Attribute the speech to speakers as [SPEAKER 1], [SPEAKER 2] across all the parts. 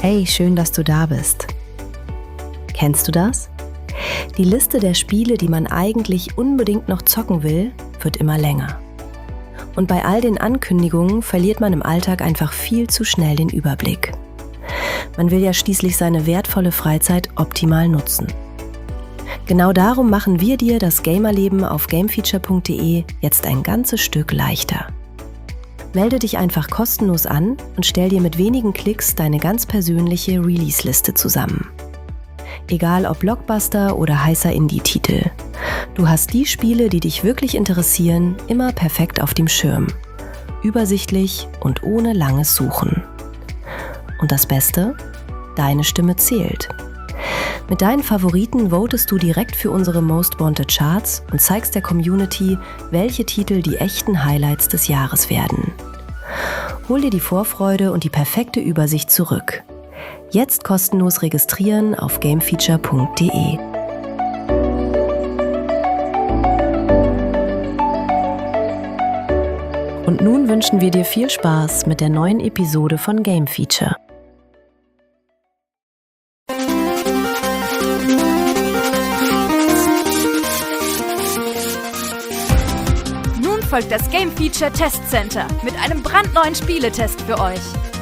[SPEAKER 1] Hey, schön, dass du da bist. Kennst du das? Die Liste der Spiele, die man eigentlich unbedingt noch zocken will, wird immer länger. Und bei all den Ankündigungen verliert man im Alltag einfach viel zu schnell den Überblick. Man will ja schließlich seine wertvolle Freizeit optimal nutzen. Genau darum machen wir dir das Gamerleben auf gamefeature.de jetzt ein ganzes Stück leichter. Melde dich einfach kostenlos an und stell dir mit wenigen Klicks deine ganz persönliche Release-Liste zusammen. Egal ob Blockbuster oder heißer Indie-Titel. Du hast die Spiele, die dich wirklich interessieren, immer perfekt auf dem Schirm. Übersichtlich und ohne langes Suchen. Und das Beste? Deine Stimme zählt. Mit deinen Favoriten votest du direkt für unsere Most Wanted Charts und zeigst der Community, welche Titel die echten Highlights des Jahres werden. Hol dir die Vorfreude und die perfekte Übersicht zurück. Jetzt kostenlos registrieren auf gamefeature.de. Und nun wünschen wir dir viel Spaß mit der neuen Episode von Game Feature.
[SPEAKER 2] Nun folgt das Game Feature Test Center mit einem brandneuen Spieletest für euch.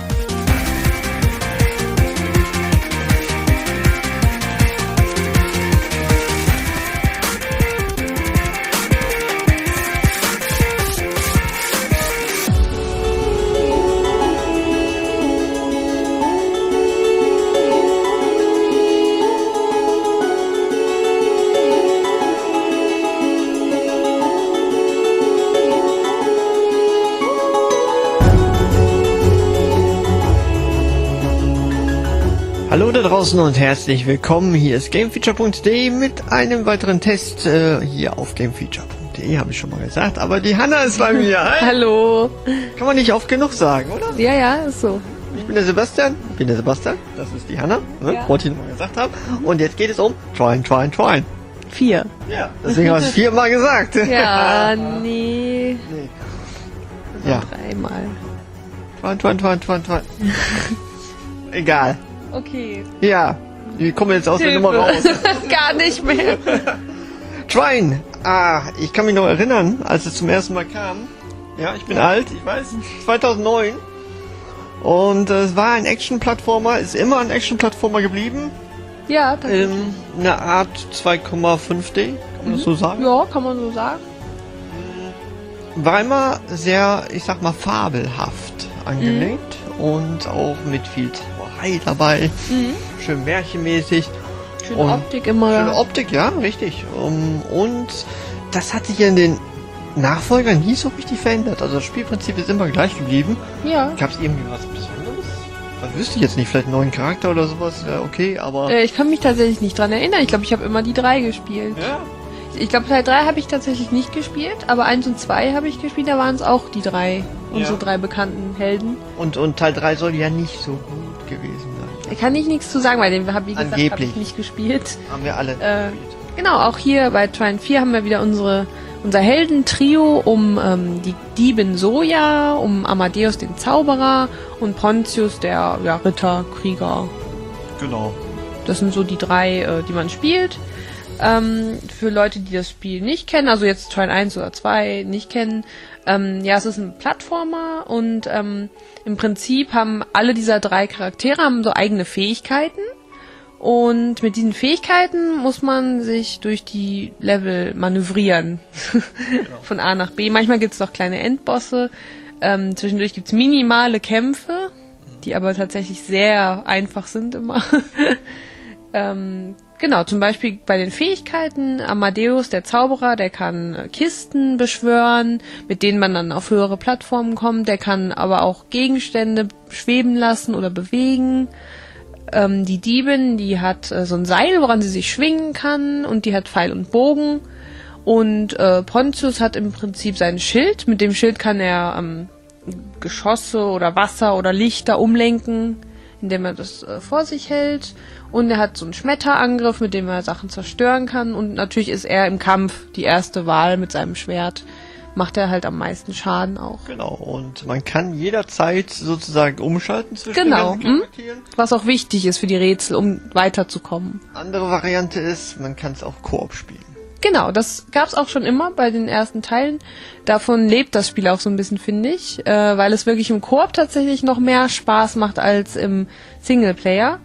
[SPEAKER 3] Hallo da draußen und herzlich willkommen. Hier ist gamefeature.de mit einem weiteren Test hier auf gamefeature.de, habe ich schon mal gesagt. Aber die Hanna ist bei mir. Hi.
[SPEAKER 4] Hallo.
[SPEAKER 3] Kann man nicht oft genug sagen, oder?
[SPEAKER 4] Ja, ist so.
[SPEAKER 3] Ich bin der Sebastian. Das ist die Hanna, ne?
[SPEAKER 4] Ja.
[SPEAKER 3] Wollte ich noch mal gesagt haben. Und jetzt geht es um Trine.
[SPEAKER 4] 4.
[SPEAKER 3] Ja, deswegen habe ich es 4-mal gesagt.
[SPEAKER 4] Ja, nee.
[SPEAKER 3] Ja.
[SPEAKER 4] 3-mal.
[SPEAKER 3] Trine. Egal.
[SPEAKER 4] Okay.
[SPEAKER 3] Ja, wir kommen jetzt aus der Nummer raus.
[SPEAKER 4] Gar nicht mehr.
[SPEAKER 3] Trine. Ich kann mich noch erinnern, als es zum ersten Mal kam. Ja, ich bin alt, ich weiß. 2009. Und es war ein Action-Plattformer, ist immer ein Action-Plattformer geblieben.
[SPEAKER 4] Ja, tatsächlich.
[SPEAKER 3] Eine Art 2,5D, kann man das so sagen?
[SPEAKER 4] Ja, kann man so sagen.
[SPEAKER 3] War immer sehr, ich sag mal, fabelhaft angelegt und auch mit viel Zauberei dabei. Schön märchenmäßig.
[SPEAKER 4] Schöne Optik immer.
[SPEAKER 3] Schöne Optik, ja, richtig. Und das hat sich ja in den Nachfolgern nie so richtig verändert. Also das Spielprinzip ist immer gleich geblieben.
[SPEAKER 4] Ja.
[SPEAKER 3] Gab es irgendwie was Besonderes? Das wüsste ich jetzt nicht, vielleicht einen neuen Charakter oder sowas. Ja, okay, aber...
[SPEAKER 4] Ich kann mich tatsächlich nicht dran erinnern. Ich glaube, ich habe immer die 3 gespielt.
[SPEAKER 3] Ja.
[SPEAKER 4] Ich glaube, Teil 3 habe ich tatsächlich nicht gespielt, aber 1 und 2 habe ich gespielt, da waren es auch die 3. Unsere 3 bekannten Helden.
[SPEAKER 3] Und Teil 3 soll ja nicht so gut gewesen sein.
[SPEAKER 4] Da kann ich nichts zu sagen, weil den habe wie gesagt, habe ich nicht gespielt.
[SPEAKER 3] Haben wir alle gespielt.
[SPEAKER 4] Genau, auch hier bei Trine 4 haben wir wieder unser Heldentrio um die Diebin Soja, um Amadeus den Zauberer und Pontius der Ritter, Krieger.
[SPEAKER 3] Genau.
[SPEAKER 4] Das sind so die 3, die man spielt. Für Leute, die das Spiel nicht kennen, also jetzt Trine 1 oder 2 nicht kennen, es ist ein Plattformer und im Prinzip haben alle dieser 3 Charaktere haben so eigene Fähigkeiten und mit diesen Fähigkeiten muss man sich durch die Level manövrieren. Von A nach B. Manchmal gibt es noch kleine Endbosse, zwischendurch gibt es minimale Kämpfe, die aber tatsächlich sehr einfach sind immer. Genau, zum Beispiel bei den Fähigkeiten, Amadeus, der Zauberer, der kann Kisten beschwören, mit denen man dann auf höhere Plattformen kommt, der kann aber auch Gegenstände schweben lassen oder bewegen. Die Diebin, die hat so ein Seil, woran sie sich schwingen kann und die hat Pfeil und Bogen. Und Pontius hat im Prinzip sein Schild, mit dem Schild kann er Geschosse oder Wasser oder Lichter umlenken, indem er das vor sich hält. Und er hat so einen Schmetterangriff, mit dem er Sachen zerstören kann. Und natürlich ist er im Kampf die erste Wahl mit seinem Schwert. macht er halt am meisten Schaden auch.
[SPEAKER 3] Genau, und man kann jederzeit sozusagen umschalten zwischen
[SPEAKER 4] Genau,
[SPEAKER 3] den ganzen Charakteren.
[SPEAKER 4] Was auch wichtig ist für die Rätsel, um weiterzukommen.
[SPEAKER 3] Andere Variante ist, man kann es auch Koop spielen.
[SPEAKER 4] Genau, das gab's auch schon immer bei den ersten Teilen. Davon lebt das Spiel auch so ein bisschen, finde ich, weil es wirklich im Koop tatsächlich noch mehr Spaß macht als im Singleplayer.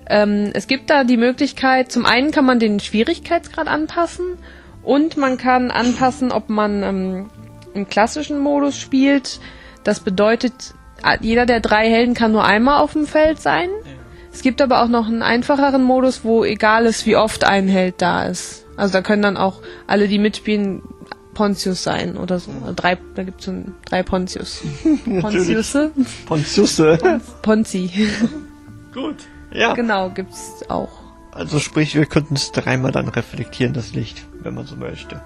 [SPEAKER 4] Es gibt da die Möglichkeit, zum einen kann man den Schwierigkeitsgrad anpassen und man kann anpassen, ob man im klassischen Modus spielt. Das bedeutet, jeder der 3 Helden kann nur einmal auf dem Feld sein. Es gibt aber auch noch einen einfacheren Modus, wo egal ist, wie oft ein Held da ist. Also da können dann auch alle, die mitspielen, Pontius sein oder so. 3, da gibt's so 3 Pontius. Pontiusse?
[SPEAKER 3] Pontiusse.
[SPEAKER 4] Ponzi.
[SPEAKER 3] Gut. Ja.
[SPEAKER 4] Genau, gibt's auch.
[SPEAKER 3] Also sprich, wir könnten es 3-mal dann reflektieren, das Licht, wenn man so möchte.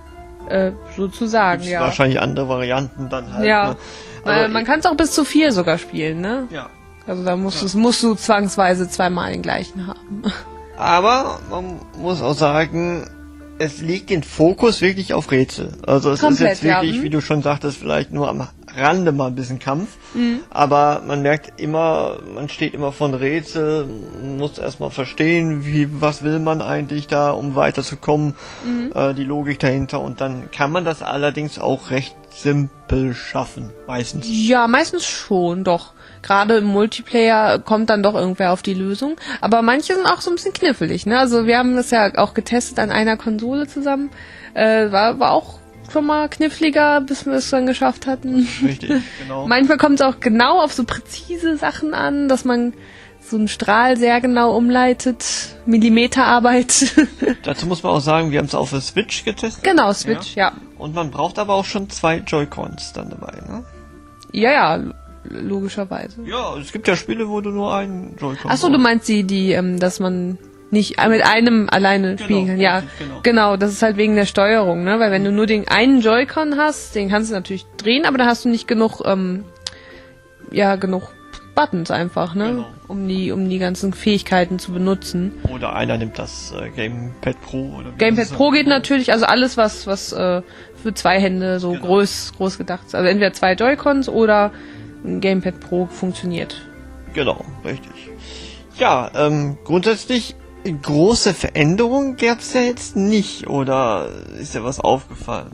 [SPEAKER 4] Sozusagen,
[SPEAKER 3] Gibt's
[SPEAKER 4] ja.
[SPEAKER 3] wahrscheinlich andere Varianten dann halt.
[SPEAKER 4] Ja.
[SPEAKER 3] Ne? Aber
[SPEAKER 4] Man kann es auch bis zu 4 sogar spielen, ne?
[SPEAKER 3] ja.
[SPEAKER 4] Also da musst du zwangsweise 2-mal den gleichen haben.
[SPEAKER 3] Aber man muss auch sagen, es liegt den Fokus wirklich auf Rätsel. Also es
[SPEAKER 4] Komplett,
[SPEAKER 3] ist jetzt wirklich,
[SPEAKER 4] ja.
[SPEAKER 3] wie du schon sagtest, vielleicht nur am Rande mal ein bisschen Kampf. Aber man merkt immer, man steht immer von Rätsel, muss erstmal verstehen, was will man eigentlich da, um weiterzukommen, die Logik dahinter. Und dann kann man das allerdings auch recht simpel schaffen, meistens.
[SPEAKER 4] Ja, meistens schon, doch. Gerade im Multiplayer kommt dann doch irgendwer auf die Lösung. Aber manche sind auch so ein bisschen knifflig, ne? Also wir haben das ja auch getestet an einer Konsole zusammen. War auch schon mal kniffliger, bis wir es dann geschafft hatten.
[SPEAKER 3] Richtig, genau.
[SPEAKER 4] Manchmal kommt es auch genau auf so präzise Sachen an, dass man so einen Strahl sehr genau umleitet. Millimeterarbeit.
[SPEAKER 3] Dazu muss man auch sagen, wir haben es auf der Switch getestet.
[SPEAKER 4] Genau, Switch, ja.
[SPEAKER 3] Und man braucht aber auch schon 2 Joy-Cons dann dabei, ne?
[SPEAKER 4] Ja, logischerweise.
[SPEAKER 3] Ja, es gibt ja Spiele, wo du nur einen Joy-Con
[SPEAKER 4] Achso, du meinst dass man nicht mit einem alleine spielen kann. Ja, genau, das ist halt wegen der Steuerung, ne? Weil wenn du nur den einen Joy-Con hast, den kannst du natürlich drehen, aber da hast du nicht genug, genug Buttons einfach, ne?
[SPEAKER 3] Genau.
[SPEAKER 4] Um die ganzen Fähigkeiten zu benutzen.
[SPEAKER 3] Oder einer nimmt das Gamepad Pro. Oder
[SPEAKER 4] Gamepad Pro geht natürlich, also alles, was für 2 Hände so groß gedacht ist. Also entweder 2 Joy-Cons oder ein Gamepad Pro funktioniert.
[SPEAKER 3] Genau, richtig. Ja, grundsätzlich große Veränderungen gab's ja jetzt nicht, oder ist dir was aufgefallen?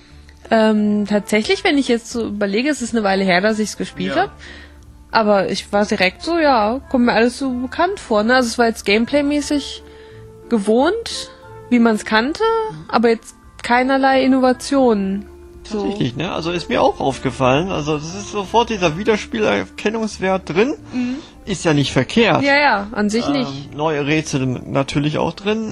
[SPEAKER 4] Tatsächlich, wenn ich jetzt so überlege, es ist eine Weile her, dass ich es gespielt habe. Aber ich war direkt so, kommt mir alles so bekannt vor, ne? Also es war jetzt gameplaymäßig gewohnt, wie man es kannte, aber jetzt keinerlei Innovationen. So.
[SPEAKER 3] Tatsächlich, ne? Also ist mir auch aufgefallen. Also das ist sofort dieser Wiederspielerkennungswert drin. Ist ja nicht verkehrt.
[SPEAKER 4] Ja, an sich nicht.
[SPEAKER 3] Neue Rätsel natürlich auch drin.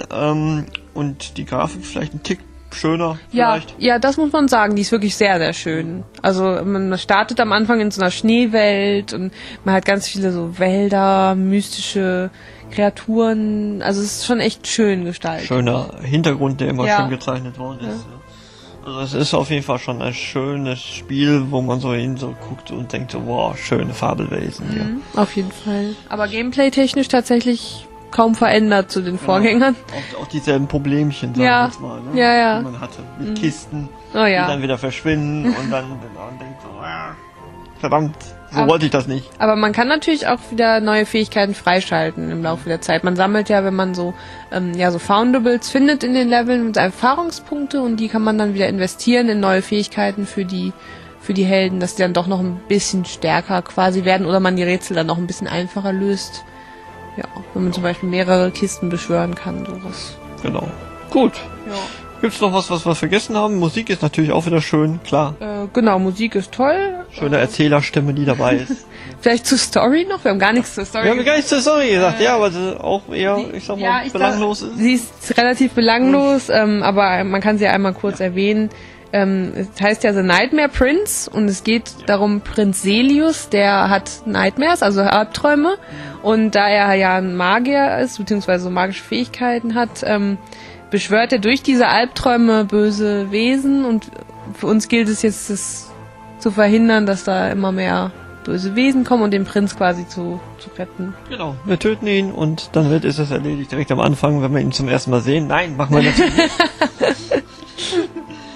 [SPEAKER 3] Und die Grafik vielleicht ein Tick schöner. Vielleicht.
[SPEAKER 4] Ja, das muss man sagen. Die ist wirklich sehr, sehr schön. Also man startet am Anfang in so einer Schneewelt und man hat ganz viele so Wälder, mystische Kreaturen. Also es ist schon echt schön gestaltet.
[SPEAKER 3] Schöner Hintergrund, der immer schön gezeichnet worden ist. Ja. Also es ist auf jeden Fall schon ein schönes Spiel, wo man so guckt und denkt so, wow, schöne Fabelwesen hier.
[SPEAKER 4] Auf jeden Fall. Aber gameplay-technisch tatsächlich kaum verändert zu den Vorgängern.
[SPEAKER 3] Auch dieselben Problemchen, sagen wir jetzt mal, ne?
[SPEAKER 4] Die
[SPEAKER 3] man hatte mit Kisten, die
[SPEAKER 4] Oh,
[SPEAKER 3] dann wieder verschwinden und dann denkt so, verdammt, so wollte ich das nicht.
[SPEAKER 4] Aber man kann natürlich auch wieder neue Fähigkeiten freischalten im Laufe der Zeit. Man sammelt ja, wenn man so Foundables findet in den Leveln, Erfahrungspunkte, und die kann man dann wieder investieren in neue Fähigkeiten für die Helden, dass die dann doch noch ein bisschen stärker quasi werden oder man die Rätsel dann noch ein bisschen einfacher löst. Ja, wenn man zum Beispiel mehrere Kisten beschwören kann, sowas.
[SPEAKER 3] Genau. Gut.
[SPEAKER 4] Ja.
[SPEAKER 3] Gibt's noch was wir vergessen haben? Musik ist natürlich auch wieder schön, klar.
[SPEAKER 4] Genau, Musik ist toll.
[SPEAKER 3] Schöne Erzählerstimme, die dabei ist.
[SPEAKER 4] Vielleicht zur Story noch? Wir haben gar nichts zur Story
[SPEAKER 3] Wir haben gar nichts zur Story gesagt, aber sie auch eher, belanglos ist.
[SPEAKER 4] Sie ist relativ belanglos, aber man kann sie einmal kurz erwähnen. Es heißt ja The Nightmare Prince und es geht darum, Prinz Selius, der hat Nightmares, also Albträume, und da er ja ein Magier ist, beziehungsweise so magische Fähigkeiten hat, beschwört er durch diese Albträume böse Wesen, und für uns gilt es jetzt, das zu verhindern, dass da immer mehr böse Wesen kommen und den Prinz quasi zu retten.
[SPEAKER 3] Genau, wir töten ihn und dann ist es erledigt direkt am Anfang, wenn wir ihn zum ersten Mal sehen. Nein, machen wir natürlich nicht.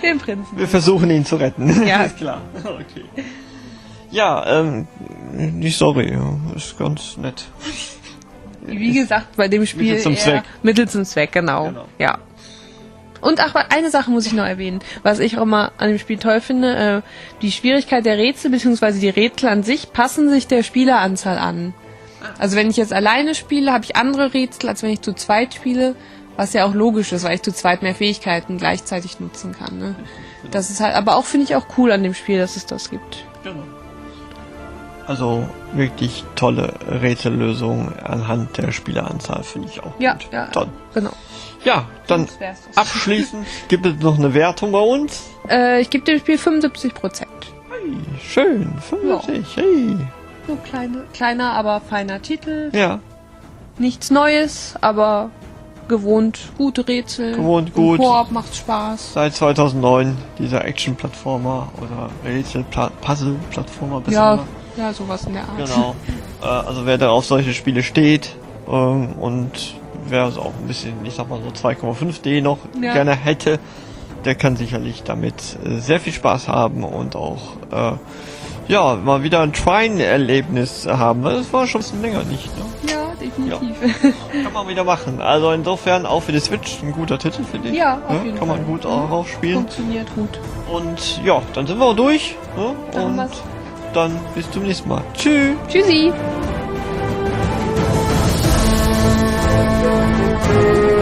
[SPEAKER 4] Den Prinzen.
[SPEAKER 3] Wir versuchen ihn zu retten.
[SPEAKER 4] Ja.
[SPEAKER 3] Ist klar. Okay. Ja, die Story ist ganz nett.
[SPEAKER 4] Wie gesagt, bei dem Spiel
[SPEAKER 3] Mittel zum Zweck.
[SPEAKER 4] Mittel zum Zweck, genau. Ja. Und ach, eine Sache muss ich noch erwähnen, was ich auch mal an dem Spiel toll finde, die Schwierigkeit der Rätsel bzw. die Rätsel an sich passen sich der Spieleranzahl an. Also wenn ich jetzt alleine spiele, habe ich andere Rätsel, als wenn ich zu zweit spiele, was ja auch logisch ist, weil ich zu zweit mehr Fähigkeiten gleichzeitig nutzen kann. Ne? Das ist halt, aber auch finde ich auch cool an dem Spiel, dass es das gibt.
[SPEAKER 3] Genau. Also wirklich tolle Rätsellösung anhand der Spieleranzahl, finde ich auch
[SPEAKER 4] Ja,
[SPEAKER 3] gut.
[SPEAKER 4] ja,
[SPEAKER 3] Toll.
[SPEAKER 4] genau.
[SPEAKER 3] Ja, dann
[SPEAKER 4] Das wär's.
[SPEAKER 3] abschließend gibt es noch eine Wertung bei uns.
[SPEAKER 4] Ich gebe dem Spiel 75%.
[SPEAKER 3] Hey, schön, 50, hey.
[SPEAKER 4] So kleiner, aber feiner Titel.
[SPEAKER 3] Ja,
[SPEAKER 4] Nichts Neues, aber gewohnt gute Rätsel.
[SPEAKER 3] Gewohnt gut.
[SPEAKER 4] Koop macht Spaß.
[SPEAKER 3] seit 2009 dieser Action-Plattformer oder Rätsel-Puzzle-Plattformer.
[SPEAKER 4] Ja, sowas in der Art.
[SPEAKER 3] Genau. Also wer da auf solche Spiele steht und wer so auch ein bisschen, ich sag mal so 2,5D noch gerne hätte, der kann sicherlich damit sehr viel Spaß haben und auch mal wieder ein Trine-Erlebnis haben. Das war schon ein bisschen länger nicht, ne?
[SPEAKER 4] Ja, definitiv.
[SPEAKER 3] Kann man wieder machen. Also insofern auch für die Switch ein guter Titel für dich.
[SPEAKER 4] Ja, auf jeden
[SPEAKER 3] Kann
[SPEAKER 4] Fall.
[SPEAKER 3] man gut auch aufspielen.
[SPEAKER 4] Funktioniert gut.
[SPEAKER 3] Und ja, dann sind wir auch durch. Ne?
[SPEAKER 4] Dann haben
[SPEAKER 3] Und
[SPEAKER 4] wir's.
[SPEAKER 3] dann bis zum nächsten Mal. Tschüss.
[SPEAKER 4] Tschüssi.